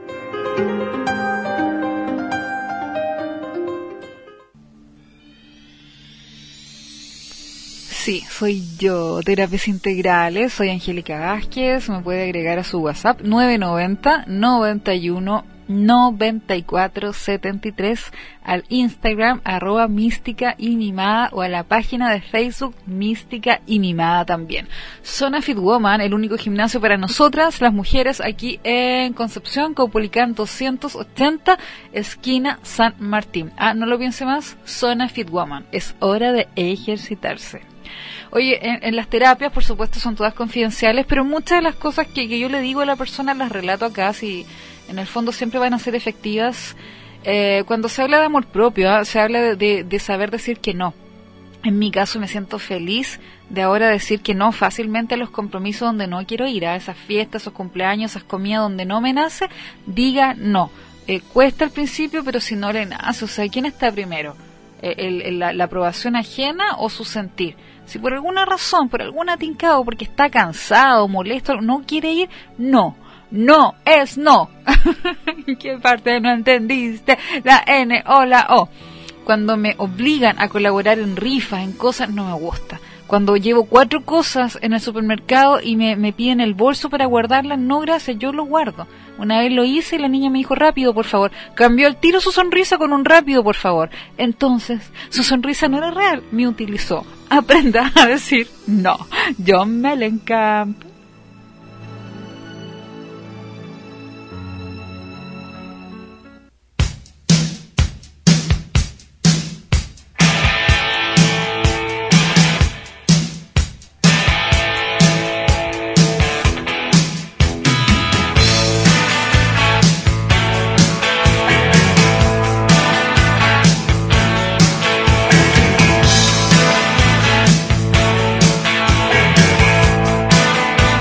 Speaker 3: Sí, soy yo, Terapias Integrales, soy Angélica Vázquez, me puede agregar a su WhatsApp nueve noventa, noventa y uno, noventa y cuatro setenta y tres, al Instagram arroba Mística y Mimada o a la página de Facebook Mística y Mimada también. Zona Fit Woman, el único gimnasio para nosotras, las mujeres, aquí en Concepción, Caupolicán doscientos ochenta, esquina San Martín. Ah, no lo piense más, Zona Fit Woman, es hora de ejercitarse. Oye, en, en las terapias, por supuesto, son todas confidenciales, pero muchas de las cosas que, que yo le digo a la persona las relato acá, si en el fondo siempre van a ser efectivas. Eh, cuando se habla de amor propio, ¿eh? se habla de, de, de saber decir que no. En mi caso me siento feliz de ahora decir que no fácilmente a los compromisos donde no quiero ir, a esas fiestas, esos cumpleaños, esas comidas donde no me nace, diga no. Eh, cuesta al principio, pero si no le nace, o sea, ¿quién está primero? Eh, el, el, la, ¿La aprobación ajena o su sentir? Si por alguna razón, por alguna tincado, porque está cansado, molesto, no quiere ir, no. No es no. ¿Qué parte no entendiste? La N o la O. Cuando me obligan a colaborar en rifas, en cosas, no me gusta. Cuando llevo cuatro cosas en el supermercado y me, me piden el bolso para guardarlas, no gracias, yo lo guardo. Una vez lo hice y la niña me dijo, rápido, por favor. Cambió al tiro su sonrisa con un rápido, por favor. Entonces, su sonrisa no era real, me utilizó. Aprenda a decir no. John Mellencamp.
Speaker 7: Thank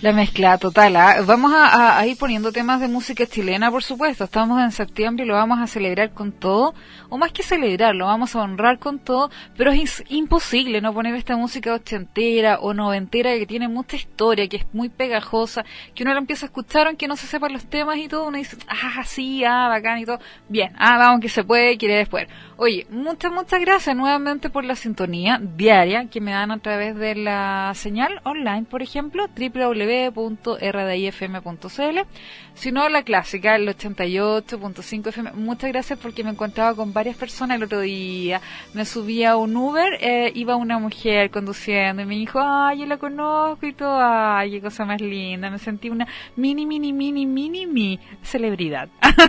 Speaker 3: La mezcla total, ¿eh? Vamos a, a, a ir poniendo temas de música chilena, por supuesto. Estamos en septiembre y lo vamos a celebrar con todo, o más que celebrar, lo vamos a honrar con todo, pero es imposible no poner esta música ochentera o noventera que tiene mucha historia, que es muy pegajosa, que uno la empieza a escuchar aunque no se sepan los temas y todo, uno dice, ah, sí, ah, bacán y todo. Bien, ah, vamos que se puede, quiere después. Oye, muchas, muchas gracias nuevamente por la sintonía diaria que me dan a través de la señal online, por ejemplo, doble u doble u doble u punto r d i f m punto c l, sino la clásica, el ochenta y ocho punto cinco F M. Muchas gracias porque me encontraba con varias personas el otro día. Me subí a un Uber, eh, iba una mujer conduciendo y me dijo, ay, yo la conozco y todo, ay, qué cosa más linda. Me sentí una mini, mini, mini, mini, mini celebridad.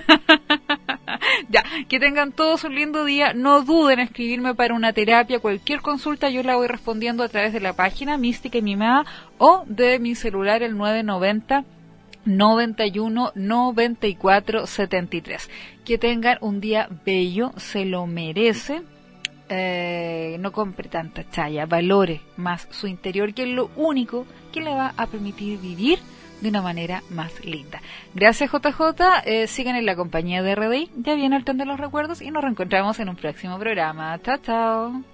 Speaker 3: Ya, que tengan todos un lindo día. No duden en escribirme para una terapia, cualquier consulta yo la voy respondiendo a través de la página Mística y Mimada o de mi celular el nueve noventa noventa y uno noventa y cuatro setenta y tres. Que tengan un día bello, se lo merece. Eh, no compre tanta chaya, valore más su interior, que es lo único que le va a permitir vivir de una manera más linda. Gracias, J J. Eh, sigan en la compañía de R D I. Ya viene el tren de los recuerdos y nos reencontramos en un próximo programa. Chao, chao.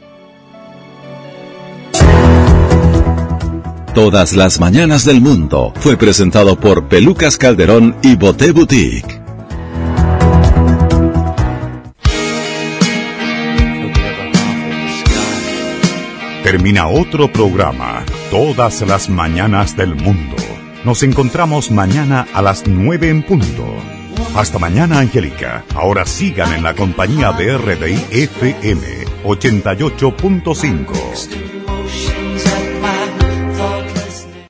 Speaker 2: Todas las mañanas del mundo fue presentado por Pelucas Calderón y Boté Boutique.
Speaker 1: Termina otro programa, Todas las mañanas del mundo. Nos encontramos mañana a las nueve en punto. Hasta mañana, Angélica. Ahora sigan en la compañía de R D I F M ochenta y ocho punto cinco.